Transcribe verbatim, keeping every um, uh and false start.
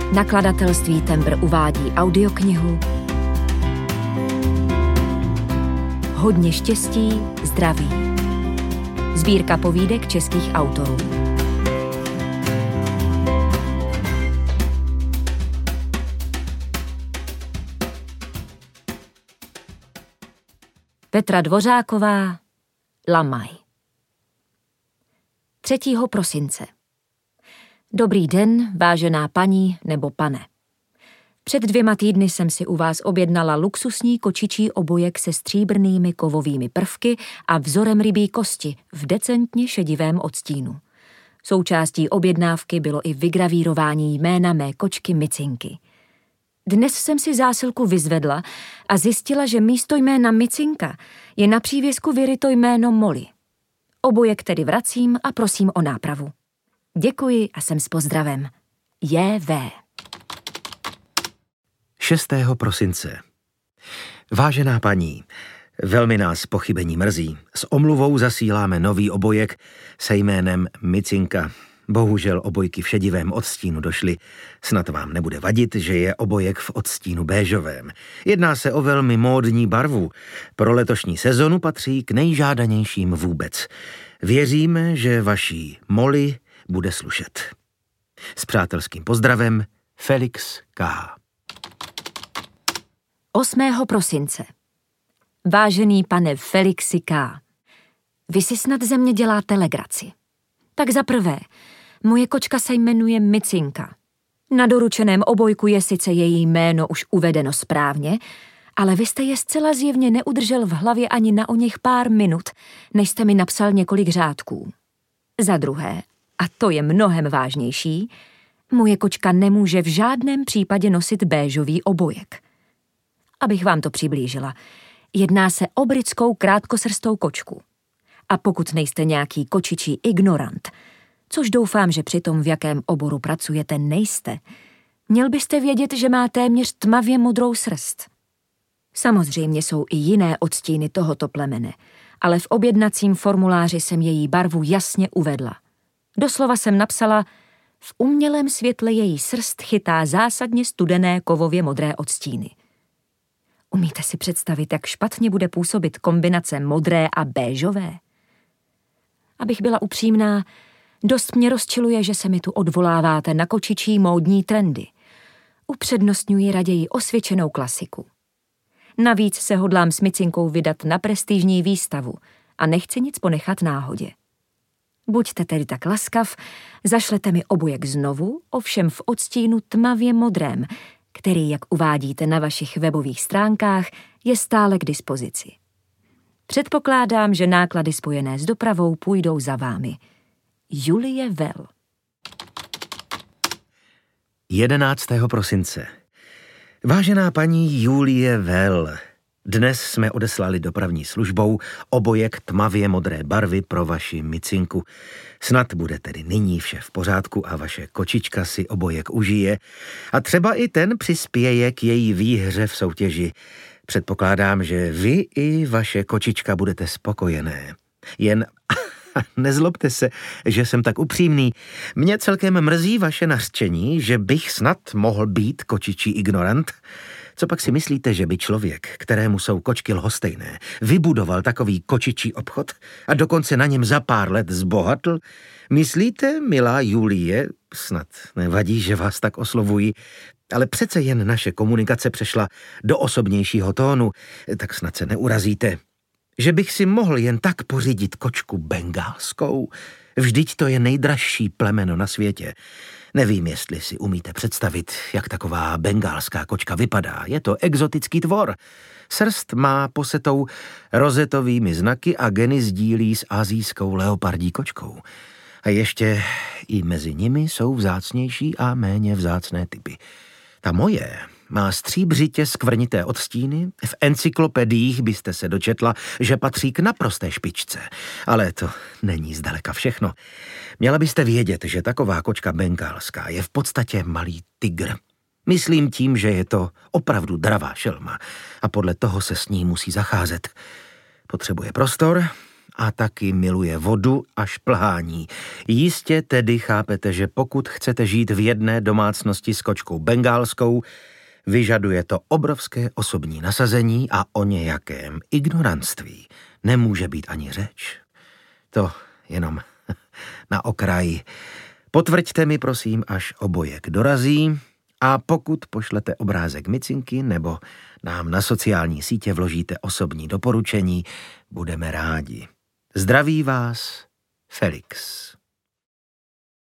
Nakladatelství Tembr uvádí audioknihu Hodně štěstí, zdraví. Sbírka povídek českých autorů. Petra Dvořáková, Lamaj. třetího prosince. Dobrý den, vážená paní nebo pane. Před dvěma týdny jsem si u vás objednala luxusní kočičí obojek se stříbrnými kovovými prvky a vzorem rybí kosti v decentně šedivém odstínu. Součástí objednávky bylo i vygravírování jména mé kočky Micinky. Dnes jsem si zásilku vyzvedla a zjistila, že místo jména Micinka je na přívěsku vyryto jméno Molly. Obojek tedy vracím a prosím o nápravu. Děkuji a jsem s pozdravem. J V. šestého prosince. Vážená paní, velmi nás pochybení mrzí. S omluvou zasíláme nový obojek se jménem Micinka. Bohužel obojky v šedivém odstínu došly. Snad vám nebude vadit, že je obojek v odstínu béžovém. Jedná se o velmi módní barvu. Pro letošní sezonu patří k nejžádanějším vůbec. Věříme, že vaší Molly bude slušet. S přátelským pozdravem, Felix K. osmého prosince. Vážený pane Felixi K. Vy si snad ze mě děláte legraci. Tak za prvé, moje kočka se jmenuje Micinka. Na doručeném obojku je sice její jméno už uvedeno správně, ale vy jste je zcela zjevně neudržel v hlavě ani na oněch pár minut, než jste mi napsal několik řádků. Za druhé, a to je mnohem vážnější, moje kočka nemůže v žádném případě nosit béžový obojek. Abych vám to přiblížila, jedná se o britskou krátkosrstou kočku. A pokud nejste nějaký kočičí ignorant, což doufám, že při tom, v jakém oboru pracujete, nejste, měl byste vědět, že má téměř tmavě modrou srst. Samozřejmě jsou i jiné odstíny tohoto plemene, ale v objednacím formuláři jsem její barvu jasně uvedla. Doslova jsem napsala, v umělém světle její srst chytá zásadně studené kovově modré odstíny. Umíte si představit, jak špatně bude působit kombinace modré a béžové? Abych byla upřímná, dost mě rozčiluje, že se mi tu odvoláváte na kočičí módní trendy. Upřednostňuji raději osvědčenou klasiku. Navíc se hodlám s Micinkou vydat na prestižní výstavu a nechci nic ponechat náhodě. Buďte tedy tak laskav, zašlete mi obojek znovu, ovšem v odstínu tmavě modrém, který, jak uvádíte na vašich webových stránkách, je stále k dispozici. Předpokládám, že náklady spojené s dopravou půjdou za vámi. Julie Vel. jedenáctého prosince. Vážená paní Julie Vel, dnes jsme odeslali dopravní službou obojek tmavě modré barvy pro vaši Micinku. Snad bude tedy nyní vše v pořádku a vaše kočička si obojek užije a třeba i ten přispěje k její výhře v soutěži. Předpokládám, že vy i vaše kočička budete spokojené. Jen nezlobte se, že jsem tak upřímný. Mě celkem mrzí vaše nařčení, že bych snad mohl být kočičí ignorant. Co pak si myslíte, že by člověk, kterému jsou kočky lhostejné, vybudoval takový kočičí obchod a dokonce na něm za pár let zbohatl? Myslíte, milá Julie, snad nevadí, že vás tak oslovuji, ale přece jen naše komunikace přešla do osobnějšího tónu, tak snad se neurazíte. Že bych si mohl jen tak pořídit kočku bengálskou? Vždyť to je nejdražší plemeno na světě. Nevím, jestli si umíte představit, jak taková bengálská kočka vypadá. Je to exotický tvor. Srst má posetou rozetovými znaky a geny sdílí s asijskou leopardí kočkou. A ještě i mezi nimi jsou vzácnější a méně vzácné typy. Ta moje má stříbřitě skvrnité odstíny, v encyklopediích byste se dočetla, že patří k naprosté špičce. Ale to není zdaleka všechno. Měla byste vědět, že taková kočka bengálská je v podstatě malý tygr. Myslím tím, že je to opravdu dravá šelma a podle toho se s ní musí zacházet. Potřebuje prostor a taky miluje vodu a šplhání. Jistě tedy chápete, že pokud chcete žít v jedné domácnosti s kočkou bengálskou, vyžaduje to obrovské osobní nasazení a o nějakém ignoranství nemůže být ani řeč. To jenom na okraji. Potvrďte mi prosím, až obojek dorazí, a pokud pošlete obrázek micinky nebo nám na sociální sítě vložíte osobní doporučení, budeme rádi. Zdraví vás Felix.